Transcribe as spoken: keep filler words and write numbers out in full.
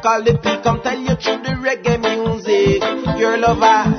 call the P, come tell you through the reggae music. Your lover,